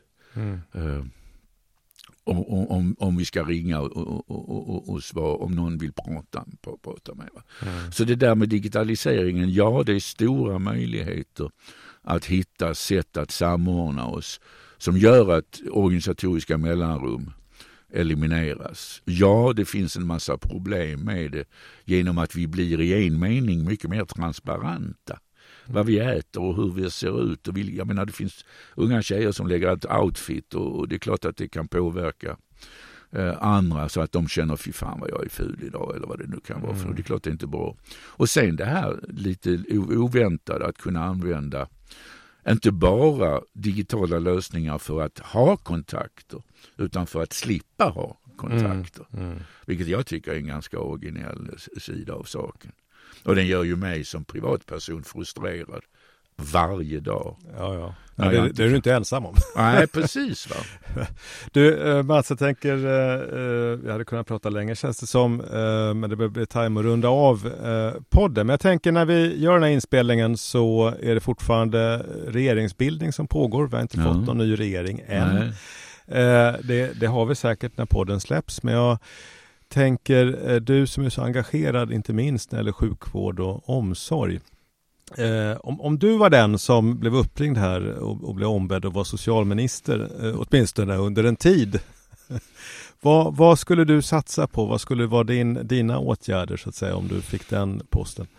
Om vi ska ringa och svara om någon vill prata med. Så det där med digitaliseringen, ja, det är stora möjligheter att hitta sätt att samordna oss som gör att organisatoriska mellanrum elimineras. Ja, det finns en massa problem med det genom att vi blir i en mening mycket mer transparenta. Vad vi äter och hur vi ser ut. Och jag menar, det finns unga tjejer som lägger ett outfit och det är klart att det kan påverka andra så att de känner fy fan vad jag är ful idag eller vad det nu kan vara för. Det är klart det är inte bra. Och sen det här lite oväntade att kunna använda inte bara digitala lösningar för att ha kontakter utan för att slippa ha kontakter. Vilket jag tycker är en ganska originell sida av saken. Och den gör ju mig som privatperson frustrerad varje dag. Ja. Det är du inte ensam om. Nej, precis. Va? Du, Mats, jag tänker, jag hade kunnat prata länge känns det som, men det börjar bli time att runda av podden. Men jag tänker när vi gör den här inspelningen så är det fortfarande regeringsbildning som pågår. Vi har inte fått någon ny regering än. Det har vi säkert när podden släpps, men jag tänker, du som är så engagerad inte minst när det gäller sjukvård och omsorg. Om du var den som blev uppringd här och blev ombedd att vara socialminister åtminstone under en tid, vad skulle du satsa på? Vad skulle vara dina åtgärder så att säga om du fick den posten?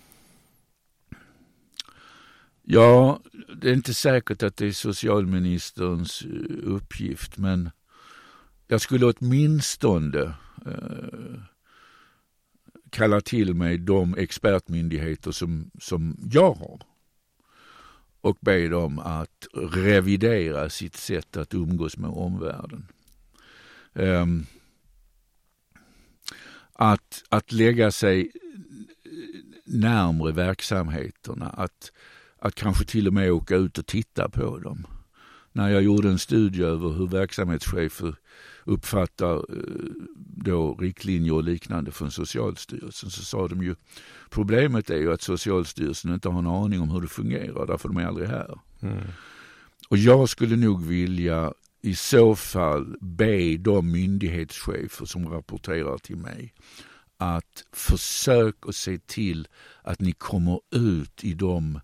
Ja, det är inte säkert att det är socialministerns uppgift, men jag skulle åtminstone kalla till mig de expertmyndigheter som jag har och be dem att revidera sitt sätt att umgås med omvärlden. Att lägga sig närmare verksamheterna, att kanske till och med åka ut och titta på dem. När jag gjorde en studie över hur verksamhetschefer uppfattar då riktlinjer och liknande från Socialstyrelsen, så sa de ju problemet är ju att Socialstyrelsen inte har en aning om hur det fungerar, därför de är aldrig här. Och jag skulle nog vilja i så fall be de myndighetschefer som rapporterar till mig att försöka se till att ni kommer ut i de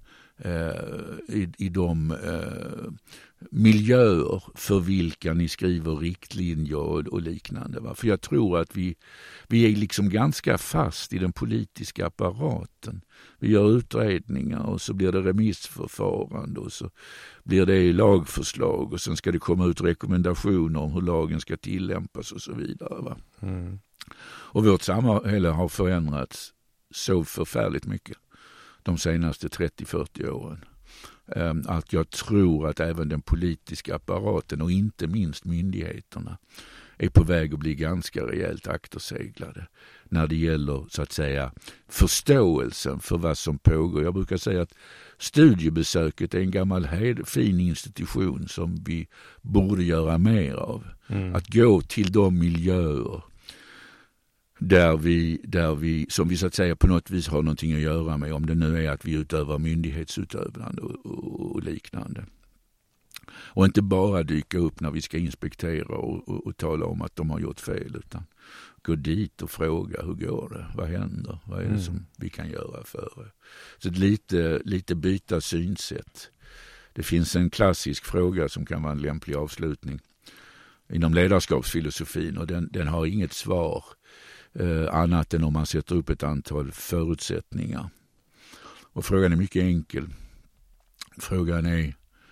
miljöer för vilka ni skriver riktlinjer och liknande. Va? För jag tror att vi är liksom ganska fast i den politiska apparaten. Vi gör utredningar och så blir det remissförfarande och så blir det lagförslag och sen ska det komma ut rekommendationer om hur lagen ska tillämpas och så vidare. Va? Och vårt samhälle har förändrats så förfärligt mycket de senaste 30-40 åren. Att jag tror att även den politiska apparaten och inte minst myndigheterna är på väg att bli ganska rejält akterseglade när det gäller så att säga förståelsen för vad som pågår. Jag brukar säga att studiebesöket är en gammal fin institution som vi borde göra mer av. Att gå till de miljöer där vi som vi så att säga på något vis har någonting att göra med, om det nu är att vi utövar myndighetsutövande och liknande. Och inte bara dyka upp när vi ska inspektera och tala om att de har gjort fel, utan gå dit och fråga hur går det, vad händer, vad är det som vi kan göra för det. Så lite byta synsätt. Det finns en klassisk fråga som kan vara en lämplig avslutning inom ledarskapsfilosofin, och den har inget svar annat än om man sätter upp ett antal förutsättningar. Och frågan är mycket enkel. Frågan är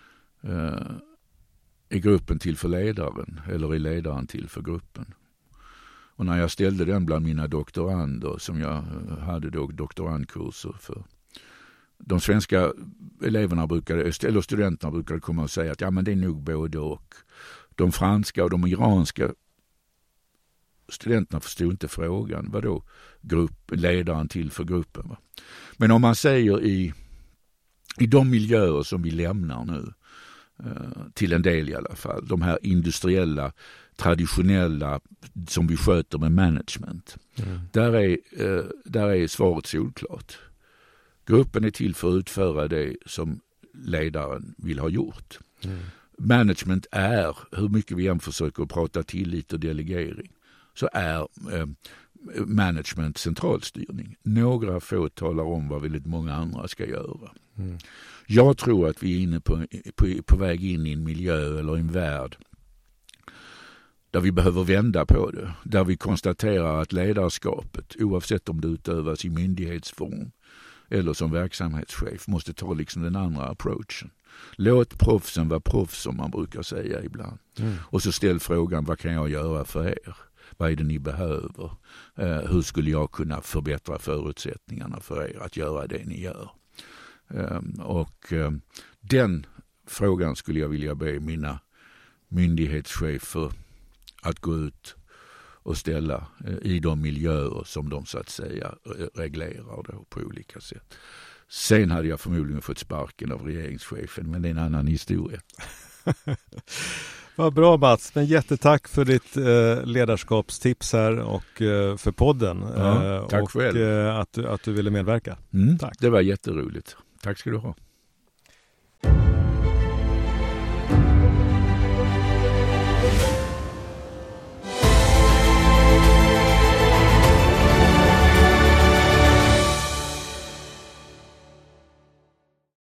gruppen till för ledaren eller är ledaren till för gruppen? Och när jag ställde den bland mina doktorander, som jag hade då doktorandkurser för, de svenska eleverna eller studenterna brukade komma och säga att ja, men det är nog både och. De franska och de iranska studenterna förstod inte frågan. Vadå ledaren till för gruppen? Va? Men om man säger i de miljöer som vi lämnar nu, till en del i alla fall, de här industriella, traditionella som vi sköter med management, där är svaret solklart. Gruppen är till för att utföra det som ledaren vill ha gjort. Management är, hur mycket vi än försöker prata tillit och delegering, så är management centralstyrning. Några få talar om vad väldigt många andra ska göra. Jag tror att vi är inne på väg in i en miljö eller en värld där vi behöver vända på det. Där vi konstaterar att ledarskapet, oavsett om det utövas i myndighetsform eller som verksamhetschef, måste ta liksom den andra approachen. Låt proffsen vara proffs, som man brukar säga ibland. Och så ställ frågan, vad kan jag göra för er? Vad är det ni behöver? Hur skulle jag kunna förbättra förutsättningarna för er att göra det ni gör? Den frågan skulle jag vilja be mina myndighetschefer att gå ut och ställa i de miljöer som de så att säga reglerar då på olika sätt. Sen hade jag förmodligen fått sparken av regeringschefen, men det är en annan historia. Vad bra, Mats, men jättetack för ditt ledarskapstips här och för podden. Tack själv. Och att du ville medverka. Tack. Det var jätteroligt. Tack ska du ha.